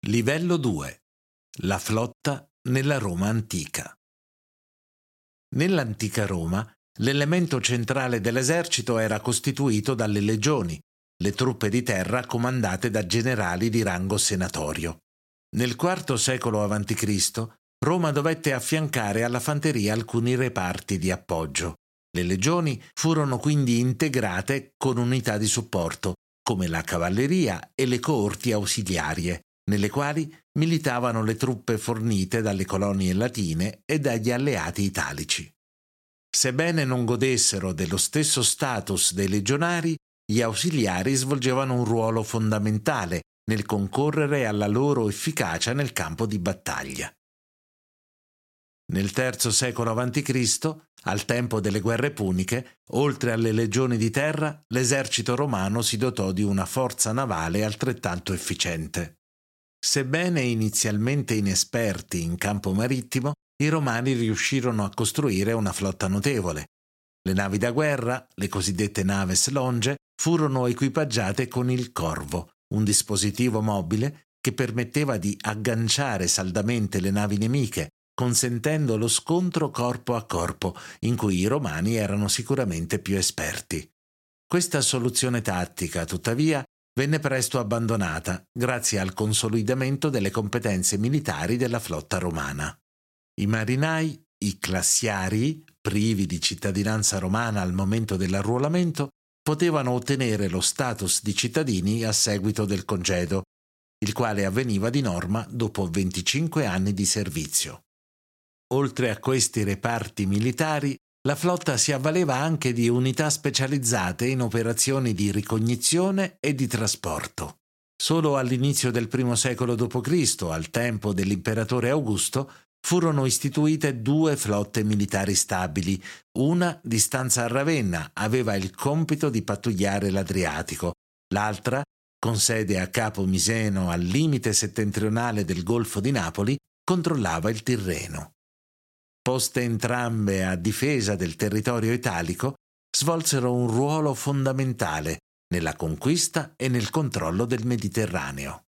Livello 2. La flotta nella Roma antica. Nell'antica Roma, l'elemento centrale dell'esercito era costituito dalle legioni, le truppe di terra comandate da generali di rango senatorio. Nel IV secolo a.C., Roma dovette affiancare alla fanteria alcuni reparti di appoggio. Le legioni furono quindi integrate con unità di supporto, come la cavalleria e le coorti ausiliarie, nelle quali militavano le truppe fornite dalle colonie latine e dagli alleati italici. Sebbene non godessero dello stesso status dei legionari, gli ausiliari svolgevano un ruolo fondamentale nel concorrere alla loro efficacia nel campo di battaglia. Nel III secolo a.C., al tempo delle guerre puniche, oltre alle legioni di terra, l'esercito romano si dotò di una forza navale altrettanto efficiente. Sebbene inizialmente inesperti in campo marittimo, i romani riuscirono a costruire una flotta notevole. Le navi da guerra, le cosiddette naves longe, furono equipaggiate con il corvo, un dispositivo mobile che permetteva di agganciare saldamente le navi nemiche, consentendo lo scontro corpo a corpo, in cui i romani erano sicuramente più esperti. Questa soluzione tattica, tuttavia, venne presto abbandonata grazie al consolidamento delle competenze militari della flotta romana. I marinai, i classiarii, privi di cittadinanza romana al momento dell'arruolamento, potevano ottenere lo status di cittadini a seguito del congedo, il quale avveniva di norma dopo 25 anni di servizio. Oltre a questi reparti militari, la flotta si avvaleva anche di unità specializzate in operazioni di ricognizione e di trasporto. Solo all'inizio del I secolo d.C., al tempo dell'imperatore Augusto, furono istituite 2 flotte militari stabili. Una, di stanza a Ravenna, aveva il compito di pattugliare l'Adriatico, l'altra, con sede a Capo Miseno al limite settentrionale del Golfo di Napoli, controllava il Tirreno. Poste entrambe a difesa del territorio italico, svolsero un ruolo fondamentale nella conquista e nel controllo del Mediterraneo.